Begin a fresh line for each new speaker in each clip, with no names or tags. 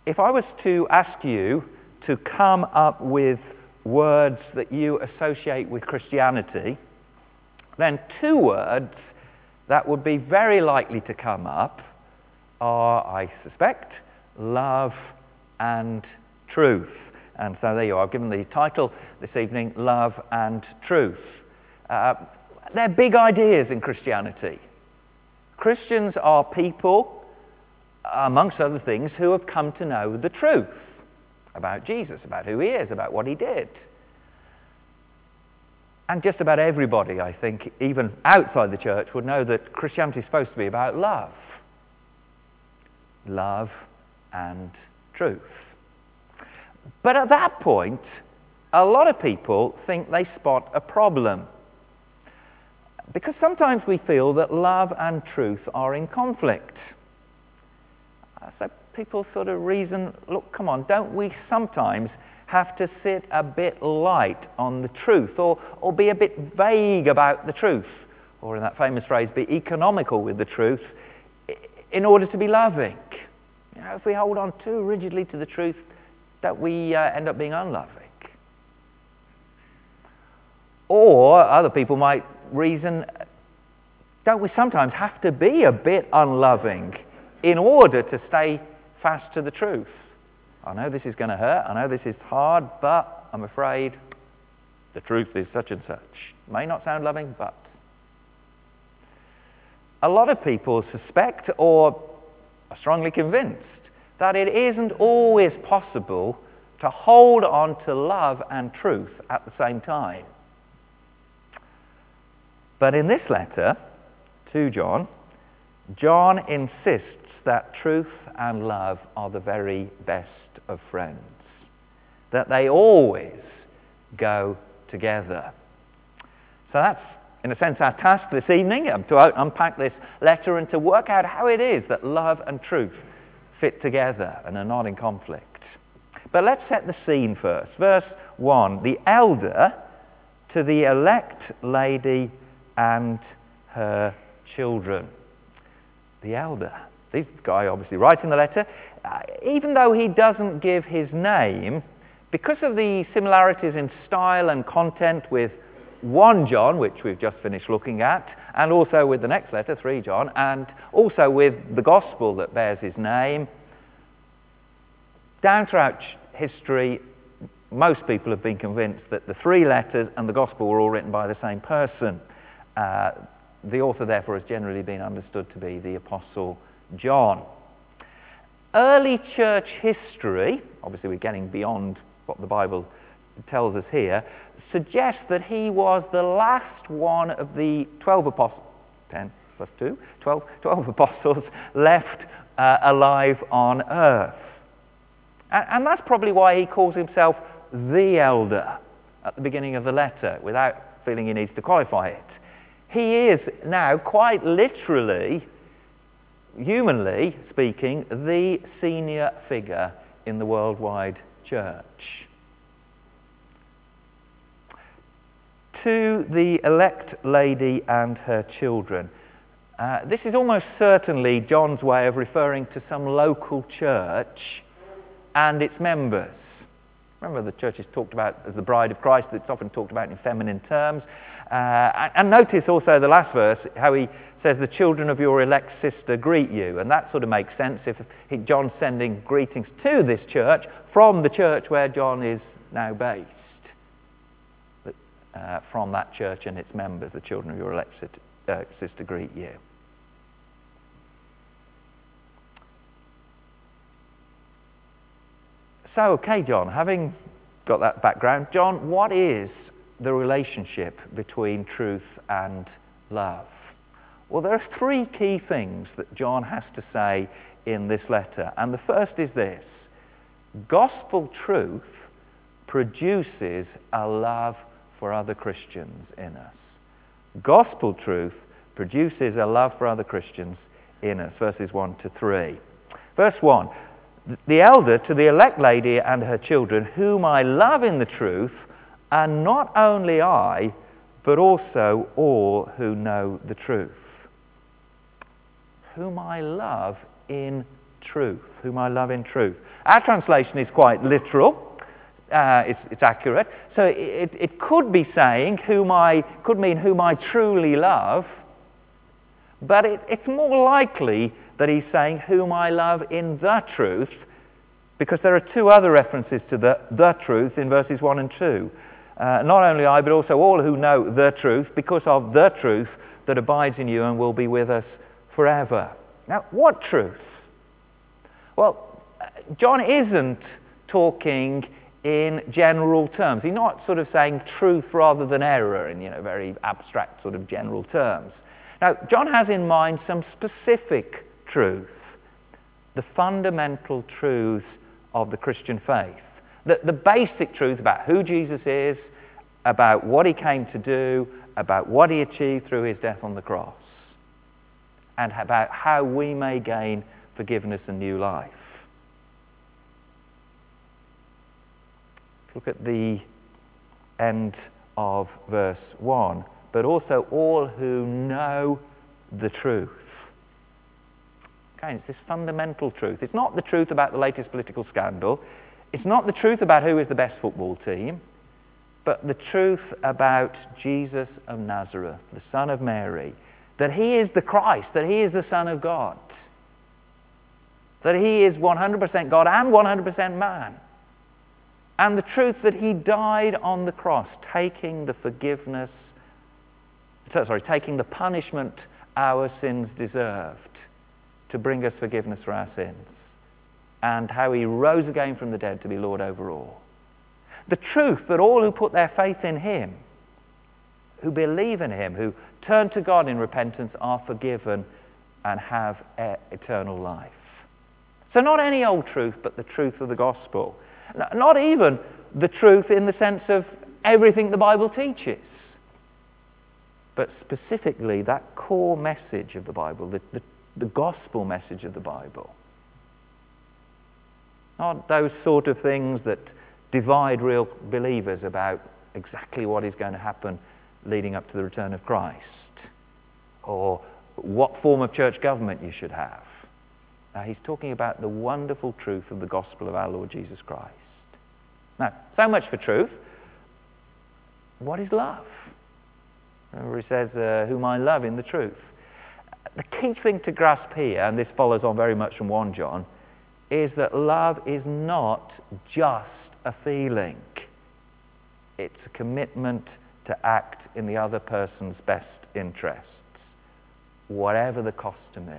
if I was to ask you to come up with words that you associate with Christianity, then two words that would be very likely to come up are, I suspect, love and truth. And so there you are. I've given the title this evening, Love and Truth. They're big ideas in Christianity. Christians are people, amongst other things, who have come to know the truth about Jesus, about who he is, about what he did. And just about everybody, I think, even outside the church, would know that Christianity is supposed to be about love. Love and truth. But at that point, a lot of people think they spot a problem. Because sometimes we feel that love and truth are in conflict. So people sort of reason, look, come on, don't we sometimes have to sit a bit light on the truth, or be a bit vague about the truth, or in that famous phrase, be economical with the truth in order to be loving? You know, if we hold on too rigidly to the truth, don't we end up being unloving? Or other people might reason, don't we sometimes have to be a bit unloving in order to stay fast to the truth? I know this is going to hurt, I know this is hard, but I'm afraid the truth is such and such. May not sound loving, but a lot of people suspect or are strongly convinced that it isn't always possible to hold on to love and truth at the same time. But in this letter to John, John insists that truth and love are the very best of friends, that they always go together. So that's, in a sense, our task this evening, to unpack this letter and to work out how it is that love and truth fit together and are not in conflict. But let's set the scene first. Verse 1, the elder to the elect lady and her children. The elder. This guy obviously writing the letter, even though he doesn't give his name, because of the similarities in style and content with 1 John, which we've just finished looking at, and also with the next letter, 3 John, and also with the gospel that bears his name, down throughout history, most people have been convinced that the 3 letters and the gospel were all written by the same person. The author, therefore, has generally been understood to be the Apostle John. Early church history, obviously we're getting beyond what the Bible tells us here, suggests that he was the last one of the 12 apostles, 10 plus 2, 12 apostles left alive on earth. And that's probably why he calls himself the elder at the beginning of the letter, without feeling he needs to qualify it. He is now quite literally, humanly speaking, the senior figure in the worldwide church. To the elect lady and her children. This is almost certainly John's way of referring to some local church and its members. Remember, the church is talked about as the bride of Christ. It's often talked about in feminine terms. And notice also the last verse, how he says, the children of your elect sister greet you. And that sort of makes sense if John's sending greetings to this church from the church where John is now based. From that church and its members, the children of your elect sister greet you. So, okay, John, having got that background, John, what is the relationship between truth and love? Well, there are 3 key things that John has to say in this letter. And the first is this: gospel truth produces a love for other Christians in us. Gospel truth produces a love for other Christians in us. Verses 1 to 3. Verse 1, the elder to the elect lady and her children, whom I love in the truth, and not only I, but also all who know the truth. Whom I love in truth. Whom I love in truth. Our translation is quite literal. It's accurate. So it could be saying could mean whom I truly love, but it's more likely that he's saying whom I love in the truth, because there are two other references to the truth in verses 1 and 2. Not only I, but also all who know the truth, because of the truth that abides in you and will be with us forever. Now, what truth? Well, John isn't talking in general terms. He's not sort of saying truth rather than error in, very abstract sort of general terms. Now, John has in mind some specific truth, the fundamental truths of the Christian faith. The basic truth about who Jesus is, about what he came to do, about what he achieved through his death on the cross, and about how we may gain forgiveness and new life. Look at the end of verse 1. But also all who know the truth. Okay, it's this fundamental truth. It's not the truth about the latest political scandal. It's not the truth about who is the best football team. But the truth about Jesus of Nazareth, the Son of Mary, that he is the Christ, that he is the Son of God, that he is 100% God and 100% man, and the truth that he died on the cross, taking the punishment our sins deserved to bring us forgiveness for our sins, and how he rose again from the dead to be Lord over all. The truth that all who put their faith in him, who believe in him, who turn to God in repentance, are forgiven and have eternal life. So not any old truth, but the truth of the gospel. Not even the truth in the sense of everything the Bible teaches, but specifically that core message of the Bible, the gospel message of the Bible. Not those sort of things that divide real believers about exactly what is going to happen leading up to the return of Christ, or what form of church government you should have. Now, he's talking about the wonderful truth of the gospel of our Lord Jesus Christ. Now, so much for truth. What is love? Remember, he says, whom I love in the truth. The key thing to grasp here, and this follows on very much from 1 John, is that love is not just a feeling. It's a commitment to act in the other person's best interests, whatever the cost to me.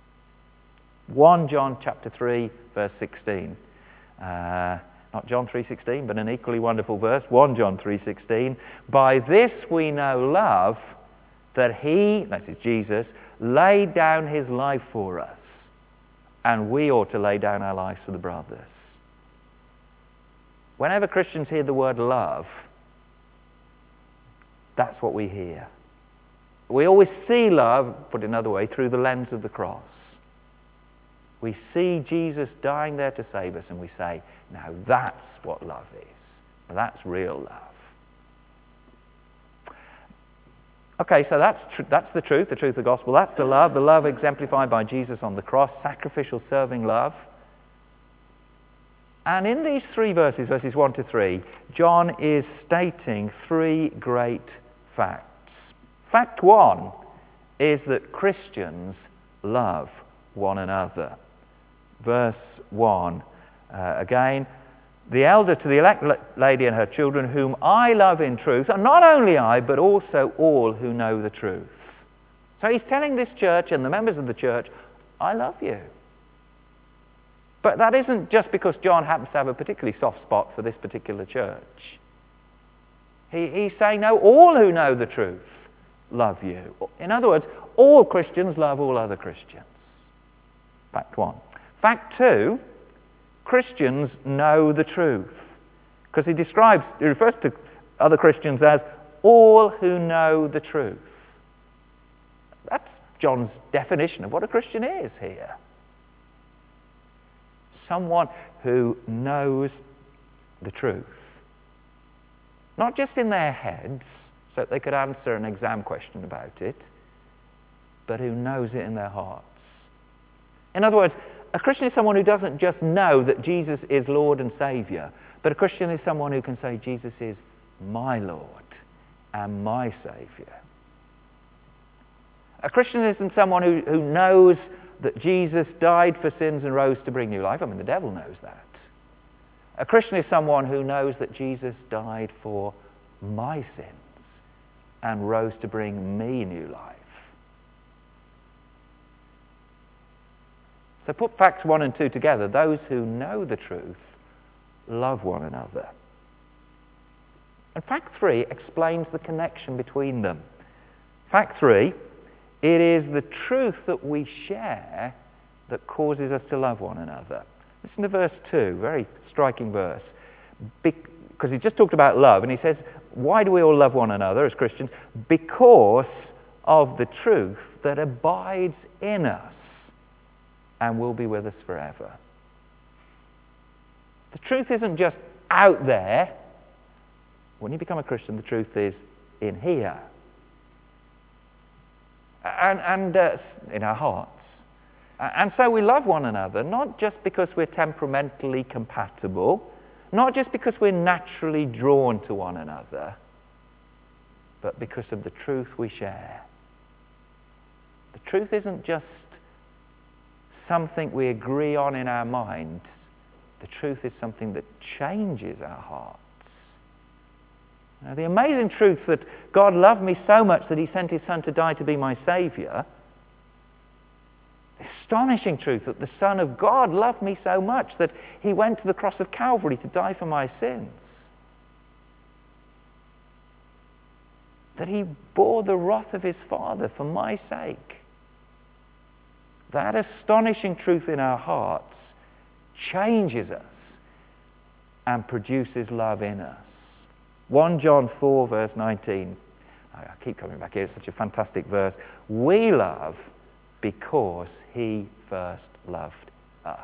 1 John chapter 3, verse 16. Not John 3:16, but an equally wonderful verse, 1 John 3:16. By this we know love, that he, that is Jesus, laid down his life for us, and we ought to lay down our lives for the brothers. Whenever Christians hear the word love, that's what we hear. We always see love, put another way, through the lens of the cross. We see Jesus dying there to save us, and we say, now that's what love is. Now that's real love. Okay, so that's the truth of the gospel. That's the love exemplified by Jesus on the cross, sacrificial, serving love. And in these 3 verses, verses 1 to 3, John is stating 3 great facts. Fact 1 is that Christians love one another. Verse 1, again, the elder to the elect lady and her children, whom I love in truth, and not only I, but also all who know the truth. So he's telling this church and the members of the church, I love you. But that isn't just because John happens to have a particularly soft spot for this particular church. He's saying, no, all who know the truth love you. In other words, all Christians love all other Christians. Fact 1. Fact 2, Christians know the truth. Because he refers to other Christians as all who know the truth. That's John's definition of what a Christian is here. Someone who knows the truth. Not just in their heads, so that they could answer an exam question about it, but who knows it in their hearts. In other words, A Christian is someone who doesn't just know that Jesus is Lord and Saviour, but a Christian is someone who can say, Jesus is my Lord and my Saviour. A Christian isn't someone who knows that Jesus died for sins and rose to bring new life. I mean, the devil knows that. A Christian is someone who knows that Jesus died for my sins and rose to bring me new life. So put facts 1 and 2 together. Those who know the truth love one another. And fact 3 explains the connection between them. Fact 3, it is the truth that we share that causes us to love one another. Listen to verse 2, very striking verse. Because he just talked about love, and he says, why do we all love one another as Christians? Because of the truth that abides in us and will be with us forever. The truth isn't just out there. When you become a Christian, the truth is in here. And in our hearts. And so we love one another, not just because we're temperamentally compatible, not just because we're naturally drawn to one another, but because of the truth we share. The truth isn't just something we agree on in our minds. The truth is something that changes our hearts. Now, the amazing truth that God loved me so much that he sent his Son to die to be my Saviour, the astonishing truth that the Son of God loved me so much that he went to the cross of Calvary to die for my sins, that he bore the wrath of his Father for my sake. That astonishing truth in our hearts changes us and produces love in us. 1 John 4 verse 19. I keep coming back here, it's such a fantastic verse. We love because he first loved us.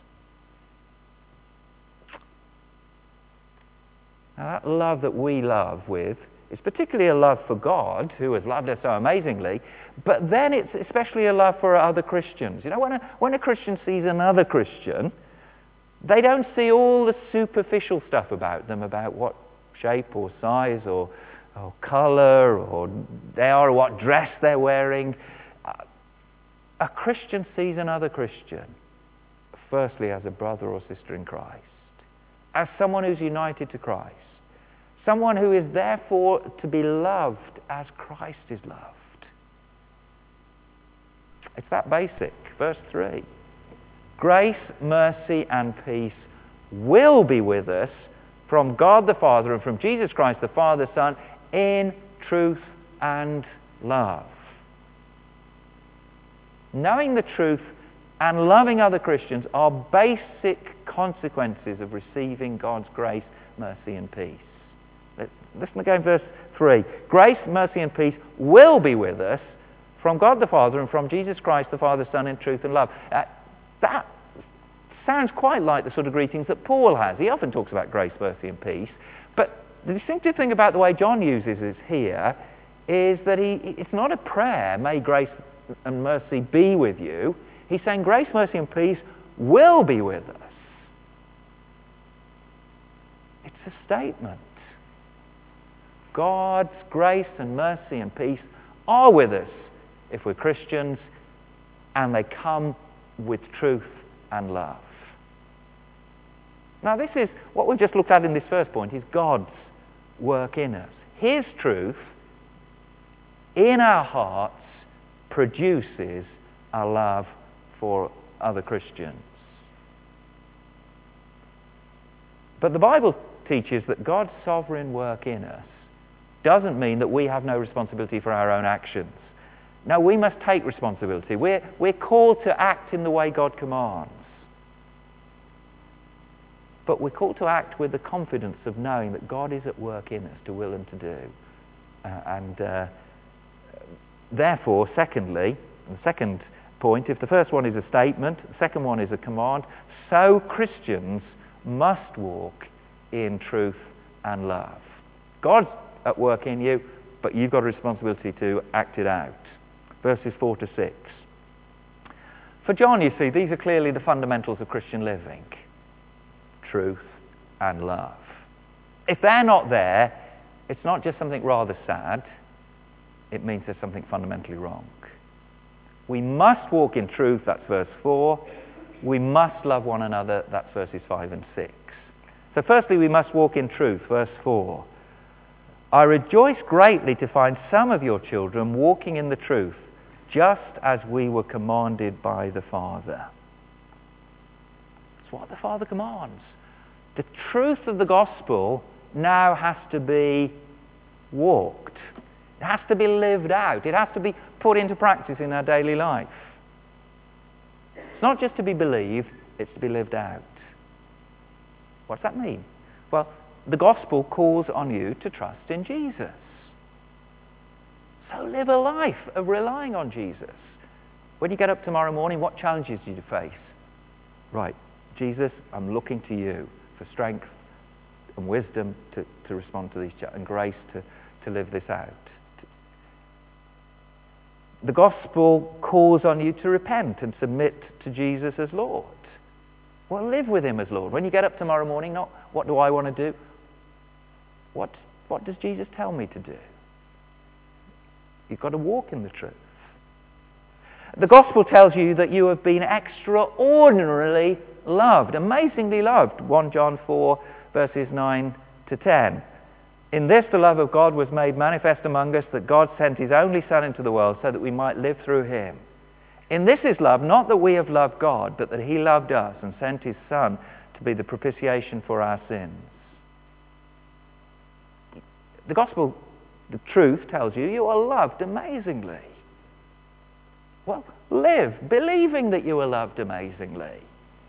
Now that love that we love with is particularly a love for God, who has loved us so amazingly, but then it's especially a love for other Christians. You know, when a Christian sees another Christian, they don't see all the superficial stuff about them, about what shape or size or colour or they are, or what dress they're wearing. A Christian sees another Christian, firstly as a brother or sister in Christ, as someone who's united to Christ, someone who is therefore to be loved as Christ is loved. It's that basic. Verse 3. Grace, mercy and peace will be with us from God the Father and from Jesus Christ the Father, Son, in truth and love. Knowing the truth and loving other Christians are basic consequences of receiving God's grace, mercy and peace. Listen again, verse 3. Grace, mercy and peace will be with us from God the Father and from Jesus Christ the Father, Son, in truth and love. That sounds quite like the sort of greetings that Paul has. He often talks about grace, mercy and peace. But the distinctive thing about the way John uses it here is that it's not a prayer, may grace and mercy be with you. He's saying grace, mercy and peace will be with us. It's a statement. God's grace and mercy and peace are with us if we're Christians, and they come with truth and love. Now this is what we've just looked at in this first point, is God's work in us. His truth in our hearts produces a love for other Christians. But the Bible teaches that God's sovereign work in us doesn't mean that we have no responsibility for our own actions. No, we must take responsibility. We're called to act in the way God commands. But we're called to act with the confidence of knowing that God is at work in us to will and to do. Therefore, secondly, the second point, if the first one is a statement, the second one is a command, so Christians must walk in truth and love. God's at work in you, but you've got a responsibility to act it out. Verses 4 to 6. For John, you see, these are clearly the fundamentals of Christian living. Truth and love. If they're not there, it's not just something rather sad. It means there's something fundamentally wrong. We must walk in truth, that's verse 4. We must love one another, that's verses 5 and 6. So firstly, we must walk in truth, verse 4. I rejoice greatly to find some of your children walking in the truth, just as we were commanded by the Father. It's what the Father commands. The truth of the gospel now has to be walked. It has to be lived out. It has to be put into practice in our daily life. It's not just to be believed, it's to be lived out. What's that mean? Well, the gospel calls on you to trust in Jesus. So live a life of relying on Jesus. When you get up tomorrow morning, what challenges do you face? Right, Jesus, I'm looking to you for strength and wisdom to respond to these challenges, and grace to live this out. The gospel calls on you to repent and submit to Jesus as Lord. Well, live with him as Lord. When you get up tomorrow morning, not what do I want to do? What does Jesus tell me to do? You've got to walk in the truth. The gospel tells you that you have been extraordinarily loved, amazingly loved. 1 John 4, verses 9 to 10. In this the love of God was made manifest among us, that God sent his only Son into the world so that we might live through him. In this is love, not that we have loved God, but that he loved us and sent his Son to be the propitiation for our sins. The gospel, the truth, tells you you are loved amazingly. Well, live believing that you are loved amazingly.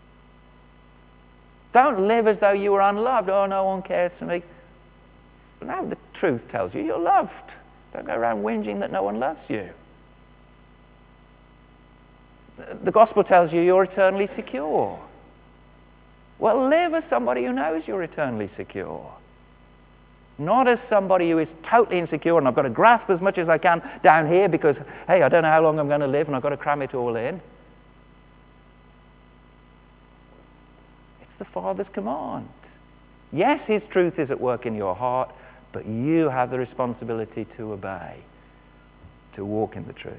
Don't live as though you are unloved. Oh, no one cares for me. No, the truth tells you you're loved. Don't go around whinging that no one loves you. The gospel tells you you're eternally secure. Well, live as somebody who knows you're eternally secure. Not as somebody who is totally insecure and I've got to grasp as much as I can down here because, hey, I don't know how long I'm going to live and I've got to cram it all in. It's the Father's command. Yes, his truth is at work in your heart, but you have the responsibility to obey, to walk in the truth.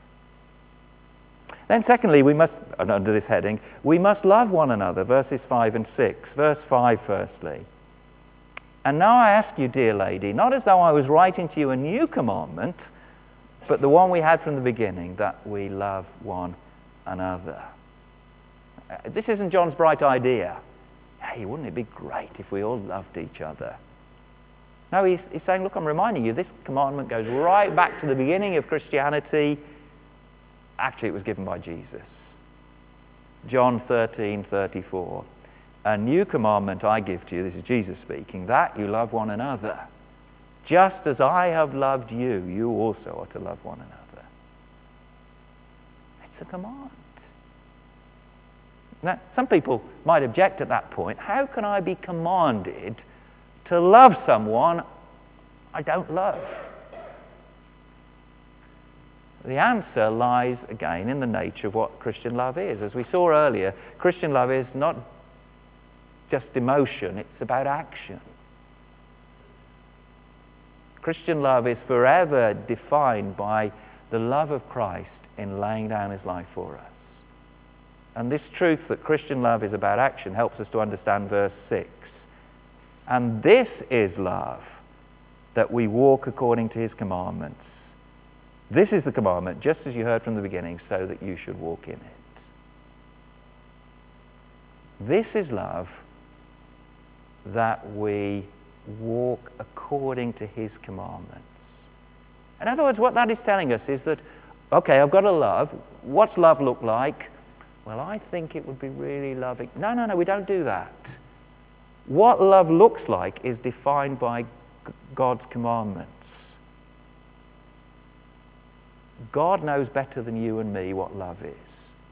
Then secondly, we must, under this heading, we must love one another, verses 5 and 6. Verse 5 firstly. And now I ask you, dear lady, not as though I was writing to you a new commandment, but the one we had from the beginning, that we love one another. This isn't John's bright idea. Hey, wouldn't it be great if we all loved each other? No, he's saying, look, I'm reminding you, this commandment goes right back to the beginning of Christianity. Actually, it was given by Jesus. John 13:34. A new commandment I give to you, this is Jesus speaking, that you love one another. Just as I have loved you, you also are to love one another. It's a command. Now, some people might object at that point. How can I be commanded to love someone I don't love? The answer lies again in the nature of what Christian love is. As we saw earlier, Christian love is not just emotion, it's about action. Christian love is forever defined by the love of Christ in laying down his life for us. And this truth that Christian love is about action helps us to understand verse 6. And this is love, that we walk according to his commandments. This is the commandment, just as you heard from the beginning, so that you should walk in it. This is love, that we walk according to his commandments. In other words, what that is telling us is that, okay, I've got a love. What's love look like? Well, I think it would be really loving. No, we don't do that. What love looks like is defined by God's commandments. God knows better than you and me what love is.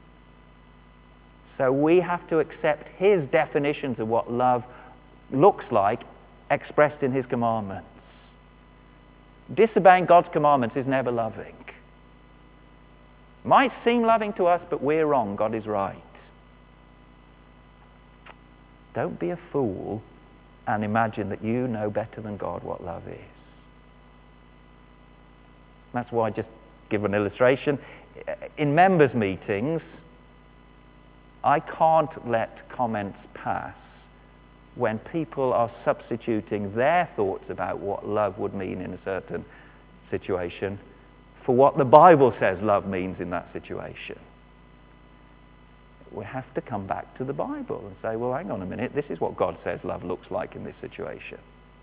So we have to accept his definitions of what love looks like expressed in his commandments. Disobeying God's commandments is never loving. Might seem loving to us, but we're wrong. God is right. Don't be a fool and imagine that you know better than God what love is. That's why I just give an illustration. In members' meetings, I can't let comments pass when people are substituting their thoughts about what love would mean in a certain situation for what the Bible says love means in that situation. We have to come back to the Bible and say, well, hang on a minute, this is what God says love looks like in this situation.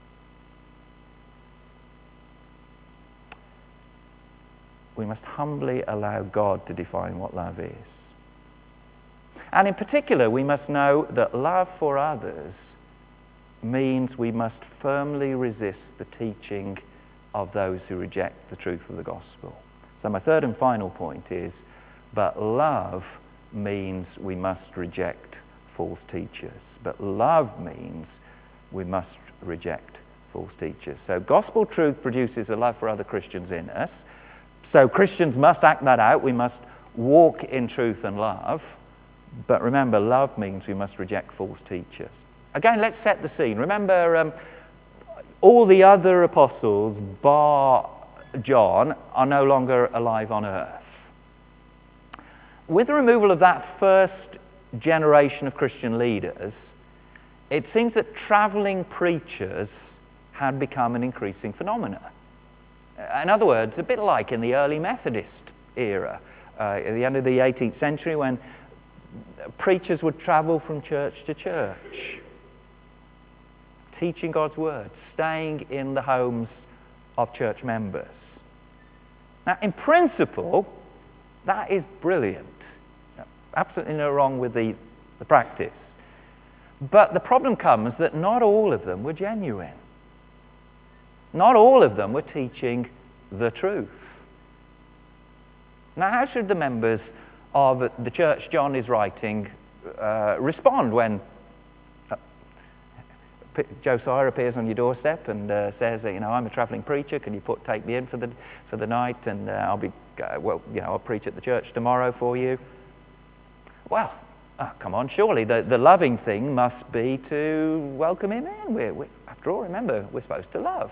We must humbly allow God to define what love is. And in particular, we must know that love for others means we must firmly resist the teaching of those who reject the truth of the gospel. So my third and final point is, but love means we must reject false teachers. But love means we must reject false teachers. So gospel truth produces a love for other Christians in us. So Christians must act that out. We must walk in truth and love. But remember, love means we must reject false teachers. Again, let's set the scene. Remember, all the other apostles, bar John, are no longer alive on earth. With the removal of that first generation of Christian leaders, it seems that travelling preachers had become an increasing phenomenon. In other words, a bit like in the early Methodist era, at the end of the 18th century, when preachers would travel from church to church, teaching God's word, staying in the homes of church members. Now, in principle, that is brilliant. Absolutely no wrong with the practice. But the problem comes that not all of them were genuine. Not all of them were teaching the truth. Now, how should the members of the church John is writing respond when Josiah appears on your doorstep and says, I'm a travelling preacher. Can you take me in for the night, and I'll preach at the church tomorrow for you? Well, come on, surely the loving thing must be to welcome him in. After all, remember, we're supposed to love.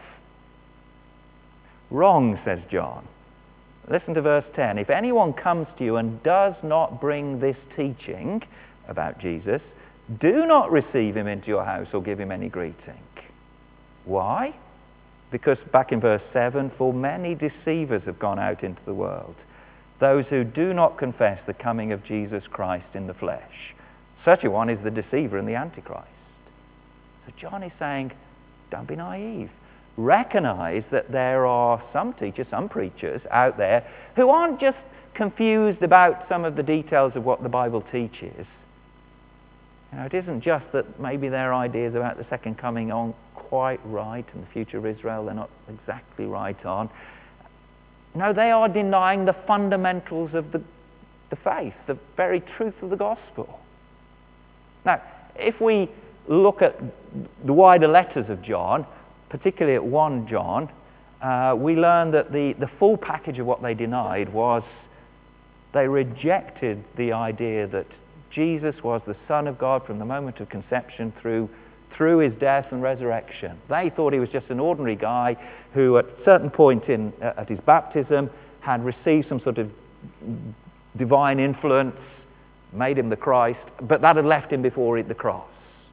Wrong, says John. Listen to verse 10. If anyone comes to you and does not bring this teaching about Jesus, do not receive him into your house or give him any greeting. Why? Because back in verse 7, for many deceivers have gone out into the world, those who do not confess the coming of Jesus Christ in the flesh. Such a one is the deceiver and the Antichrist. So John is saying, don't be naive. Recognize that there are some teachers, some preachers out there who aren't just confused about some of the details of what the Bible teaches. It isn't just that maybe their ideas about the second coming aren't quite right and the future of Israel they're not exactly right on. No, they are denying the fundamentals of the faith, the very truth of the gospel. Now, if we look at the wider letters of John, particularly at 1 John, we learn that the full package of what they denied was they rejected the idea that Jesus was the Son of God from the moment of conception through his death and resurrection. They thought he was just an ordinary guy who at a certain point at his baptism had received some sort of divine influence, made him the Christ, but that had left him before the cross.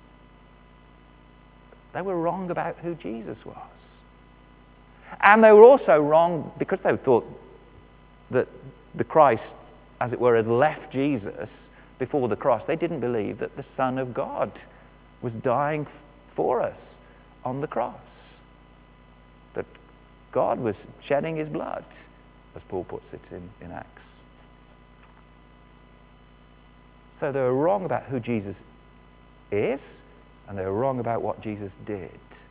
They were wrong about who Jesus was. And they were also wrong because they thought that the Christ, as it were, had left Jesus before the cross. They didn't believe that the Son of God was dying for us on the cross. That God was shedding his blood, as Paul puts it in Acts. So they were wrong about who Jesus is, and they were wrong about what Jesus did.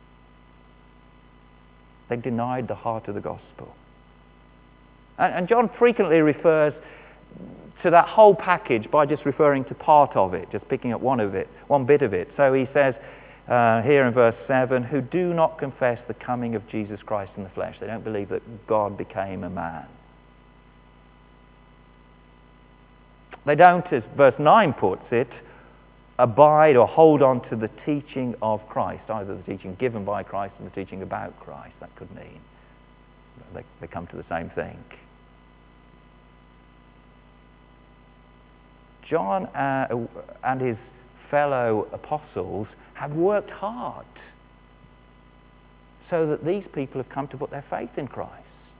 They denied the heart of the gospel. And John frequently refers to that whole package by just referring to part of it, just picking up one bit of it. So he says here in verse 7, who do not confess the coming of Jesus Christ in the flesh. They don't believe that God became a man. They don't, as verse 9 puts it, abide or hold on to the teaching of Christ, either the teaching given by Christ or the teaching about Christ. That could mean. They come to the same thing. John and his fellow apostles have worked hard so that these people have come to put their faith in Christ.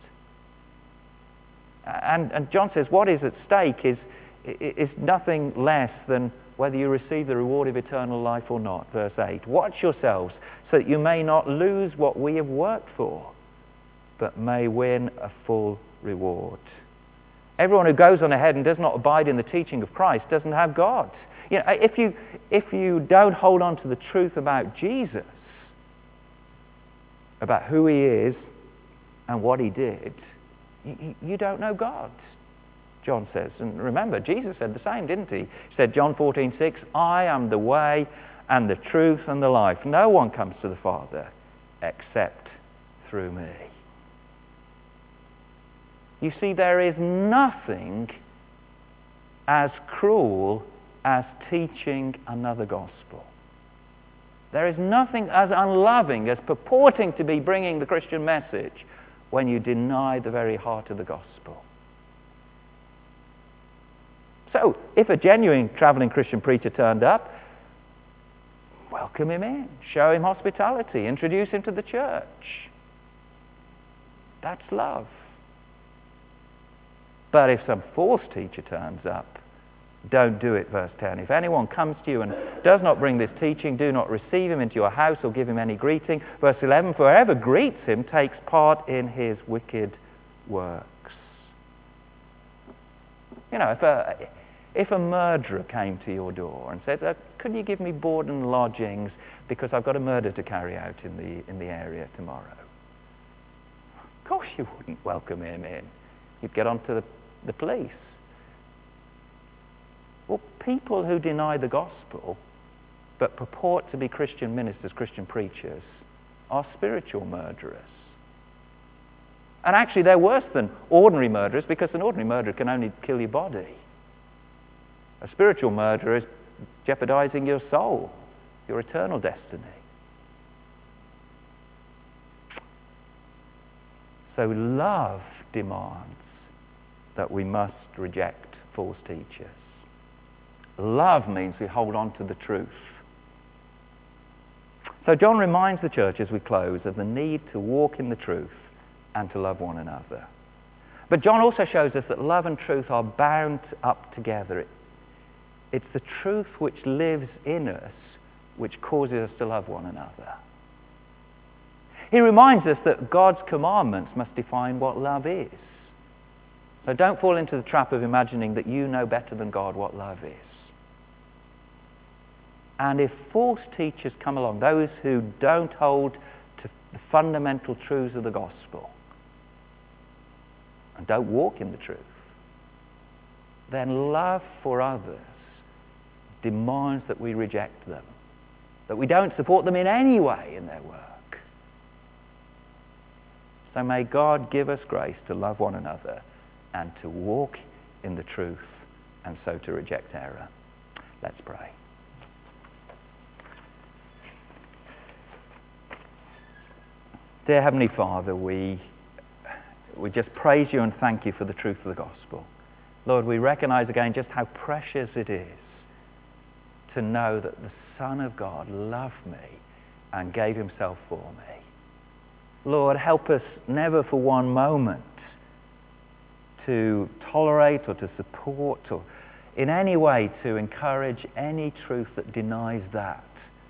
And John says what is at stake is nothing less than whether you receive the reward of eternal life or not. Verse 8, watch yourselves so that you may not lose what we have worked for, but may win a full reward. Everyone who goes on ahead and does not abide in the teaching of Christ doesn't have God. You know, if you don't hold on to the truth about Jesus, about who he is and what he did, you don't know God, John says. And remember, Jesus said the same, didn't he? He said, John 14:6, I am the way and the truth and the life. No one comes to the Father except through me. You see, there is nothing as cruel as teaching another gospel. There is nothing as unloving as purporting to be bringing the Christian message when you deny the very heart of the gospel. So, if a genuine traveling Christian preacher turned up, welcome him in, show him hospitality, introduce him to the church. That's love. But if some false teacher turns up, don't do it, verse 10. If anyone comes to you and does not bring this teaching, do not receive him into your house or give him any greeting. Verse 11, for whoever greets him takes part in his wicked works. You know, if a murderer came to your door and said, could you give me board and lodgings because I've got a murder to carry out in the area tomorrow? Of course you wouldn't welcome him in. You'd get on to the police. Well, people who deny the gospel but purport to be Christian ministers, Christian preachers, are spiritual murderers. And actually they're worse than ordinary murderers, because an ordinary murderer can only kill your body. A spiritual murderer is jeopardizing your soul, your eternal destiny. So love demands that we must reject false teachers. Love means we hold on to the truth. So John reminds the church as we close of the need to walk in the truth and to love one another. But John also shows us that love and truth are bound up together. It's the truth which lives in us which causes us to love one another. He reminds us that God's commandments must define what love is. So don't fall into the trap of imagining that you know better than God what love is. And if false teachers come along, those who don't hold to the fundamental truths of the gospel and don't walk in the truth, then love for others demands that we reject them, that we don't support them in any way in their work. So may God give us grace to love one another and to walk in the truth, and so to reject error. Let's pray. Dear Heavenly Father, we just praise you and thank you for the truth of the gospel. Lord, we recognize again just how precious it is to know that the Son of God loved me and gave himself for me. Lord, help us never for one moment to tolerate or to support or in any way to encourage any truth that denies that,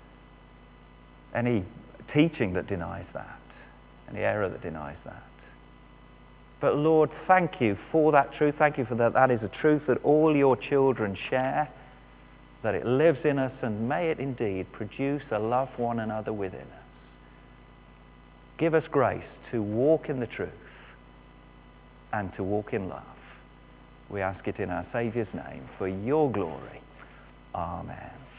any teaching that denies that, any error that denies that. But Lord, thank you for that truth. Thank you for that. That is a truth that all your children share, that it lives in us, and may it indeed produce a love for one another within us. Give us grace to walk in the truth and to walk in love. We ask it in our Saviour's name for your glory. Amen.